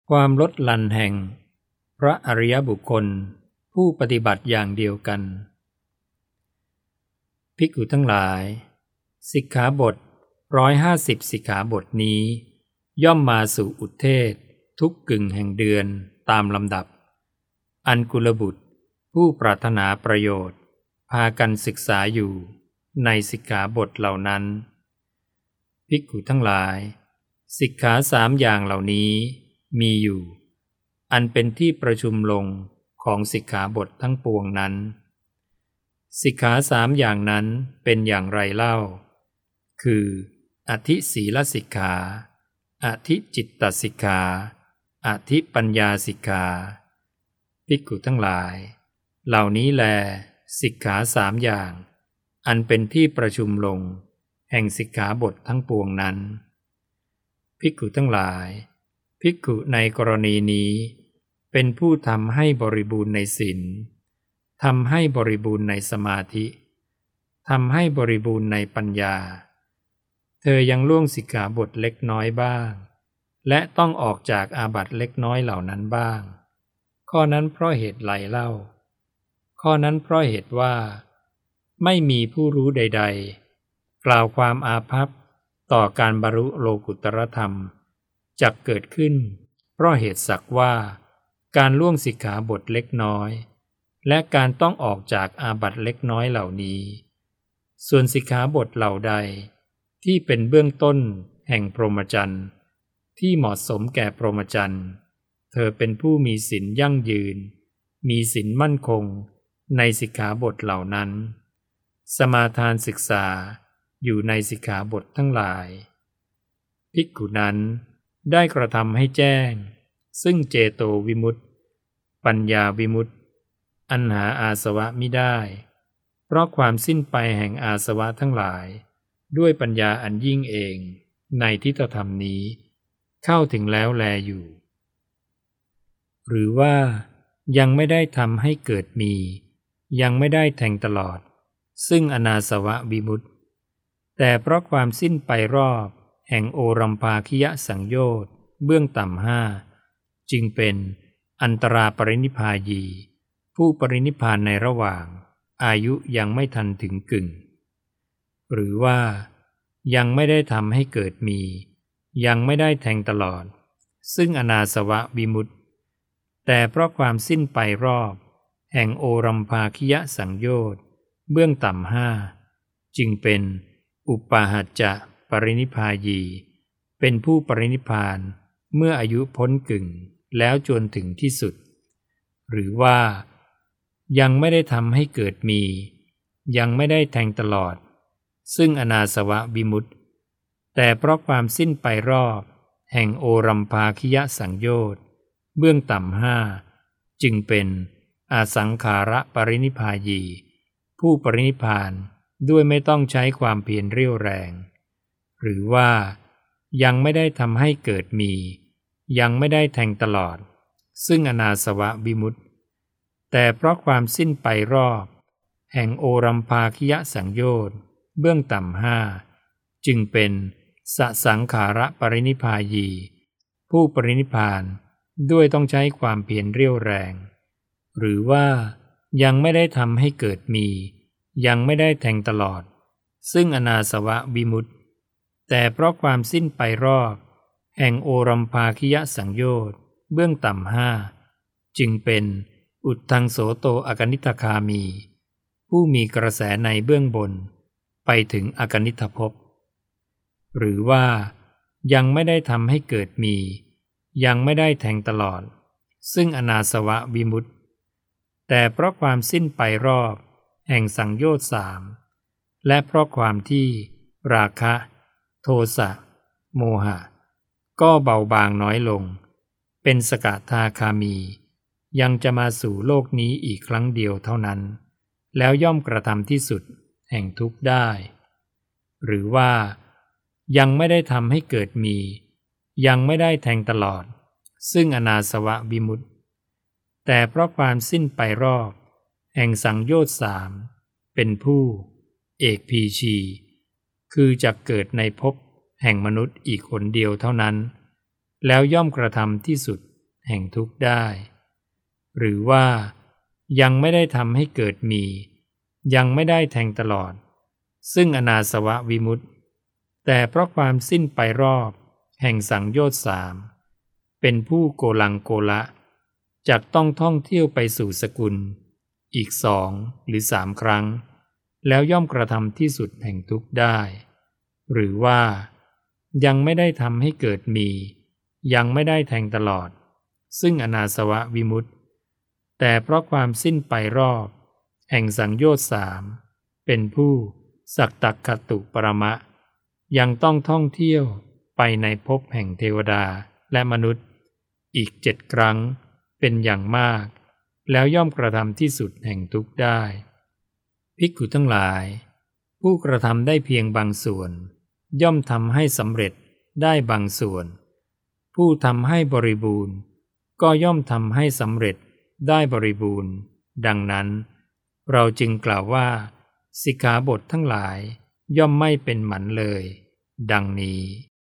ความลดหลั่นแห่งพระอริยบุคคลผู้ปฏิบัติอย่างเดียวกันภิกขุทั้งหลายสิกขาบท150สิกขาบทนี้ย่อมมาสู่อุทเทศทุกกึ่งแห่งเดือนตามลำดับอันกุลบุตรผู้ปรารถนาประโยชน์พากันศึกษาอยู่ในสิกขาบทเหล่านั้นภิกขุทั้งหลายสิกขา3อย่างเหล่านี้มีอยู่อันเป็นที่ประชุมลงของสิกขาบททั้งปวงนั้นสิกขา3อย่างนั้นเป็นอย่างไรเล่าคืออธิศีลสิกขาอธิจิตตสิกขาอธิปัญญาสิกขาภิกขุทั้งหลายเหล่านี้แลสิกขา3อย่างอันเป็นที่ประชุมลงแห่งสิกขาบททั้งปวงนั้นภิกขุทั้งหลายภิกขุในกรณีนี้เป็นผู้ทำให้บริบูรณ์ในศีลทำให้บริบูรณ์ในสมาธิทำให้บริบูรณ์ในปัญญาเธอยังล่วงสิกขาบทเล็กน้อยบ้างและต้องออกจากอาบัติเล็กน้อยเหล่านั้นบ้างข้อนั้นเพราะเหตุไรเล่าข้อนั้นเพราะเหตุว่าไม่มีผู้รู้ใดๆกล่าวความอาภัพต่อการบรรลุโลกุตตรธรรมจักเกิดขึ้นเพราะเหตุสักว่าการล่วงสิกขาบทเล็กน้อยและการต้องออกจากอาบัติเล็กน้อยเหล่านี้ส่วนสิกขาบทเหล่าใดที่เป็นเบื้องต้นแห่งพรหมจรรย์ที่เหมาะสมแก่พรหมจรรย์เธอเป็นผู้มีศีลยั่งยืนมีศีลมั่นคงในสิกขาบทเหล่านั้นสมาทานศึกษาอยู่ในสิกขาบททั้งหลายภิกขุนั้นได้กระทำให้แจ้งซึ่งเจโตวิมุตติปัญญาวิมุตติอันหาอาสวะมิได้เพราะความสิ้นไปแห่งอาสวะทั้งหลายด้วยปัญญาอันยิ่งเองในทิฏฐธรรมนี้เข้าถึงแล้วแลอยู่หรือว่ายังไม่ได้ทำให้เกิดมียังไม่ได้แทงตลอดซึ่งอนาสวะวิมุตติแต่เพราะความสิ้นไปรอบแห่งโอรัมภาคิยสังโยชน์เบื้องต่ำ5จึงเป็นอันตราปรินิพพายีผู้ปรินิพพานในระหว่างอายุยังไม่ทันถึงกึ่งหรือว่ายังไม่ได้ทำให้เกิดมียังไม่ได้แทงตลอดซึ่งอนาสวะวิมุตติแต่เพราะความสิ้นไปรอบแห่งโอรัมภาคิยสังโยชน์เบื้องต่ำ5จึงเป็นอุปาหัจจะปรินิพพายีเป็นผู้ปรินิพพานเมื่ออายุพ้นกึ่งแล้วจนถึงที่สุดหรือว่ายังไม่ได้ทำให้เกิดมียังไม่ได้แทงตลอดซึ่งอนาสวะวิมุตติแต่เพราะความสิ้นไปรอบแห่งโอรัมภาคิยสังโยชน์เบื้องต่ำ5จึงเป็นอสังขาระปรินิพพายีผู้ปรินิพพานด้วยไม่ต้องใช้ความเพียรเรี่ยวแรงหรือว่ายังไม่ได้ทำให้เกิดมียังไม่ได้แทงตลอดซึ่งอนาสวะวิมุตติแต่เพราะความสิ้นไปรอบแห่งโอรัมภาคิยสังโยชน์เบื้องต่ำ5จึงเป็นสสังขาระปรินิพพายีผู้ปรินิพพานด้วยต้องใช้ความเพียรเรี่ยวแรงหรือว่ายังไม่ได้ทำให้เกิดมียังไม่ได้แทงตลอดซึ่งอนาสวะวิมุตติแต่เพราะความสิ้นไปรอบแห่งโอรัมภาคิยสังโยชน์เบื้องต่ำ5จึงเป็นอุทธังโสโตอกนิทคามีผู้มีกระแสในเบื้องบนไปถึงอกนิทภพหรือว่ายังไม่ได้ทำให้เกิดมียังไม่ได้แทงตลอดซึ่งอนาสวะวิมุตติแต่เพราะความสิ้นไปรอบแห่งสังโยชน์3และเพราะความที่ราคะโทสะโมหะก็เบาบางน้อยลงเป็นสกทาคามียังจะมาสู่โลกนี้อีกครั้งเดียวเท่านั้นแล้วย่อมกระทำที่สุดแห่งทุกข์ได้หรือว่ายังไม่ได้ทำให้เกิดมียังไม่ได้แทงตลอดซึ่งอนาสวะวิมุตติแต่เพราะความสิ้นไปรอบแห่งสังโยชน์3เป็นผู้เอกพีชีคือจักเกิดในภพแห่งมนุษย์อีกคนเดียวเท่านั้นแล้วย่อมกระทำที่สุดแห่งทุกข์ได้ หรือว่ายังไม่ได้ทำให้เกิดมียังไม่ได้แทงตลอดซึ่งอนาสวะวิมุตติแต่เพราะความสิ้นไปรอบแห่งสังโยชน์สามเป็นผู้โกลังโกละจักต้องท่องเที่ยวไปสู่สกุลอีก2 หรือ 3 ครั้งแล้วย่อมกระทำที่สุดแห่งทุกข์ได้หรือว่ายังไม่ได้ทำให้เกิดมียังไม่ได้แทงตลอดซึ่งอนาสวะวิมุตติแต่เพราะความสิ้นไปรอบแห่งสังโยชน์สามเป็นผู้สักตักขตุปรมะยังต้องท่องเที่ยวไปในภพแห่งเทวดาและมนุษย์อีก7 ครั้งเป็นอย่างมากแล้วย่อมกระทำที่สุดแห่งทุกข์ได้ภิกขุทั้งหลายผู้กระทำได้เพียงบางส่วนย่อมทำให้สำเร็จได้บางส่วนผู้ทำให้บริบูรณ์ก็ย่อมทำให้สำเร็จได้บริบูรณ์ดังนั้นเราจึงกล่าวว่าสิกขาบททั้งหลายย่อมไม่เป็นหมันเลยดังนี้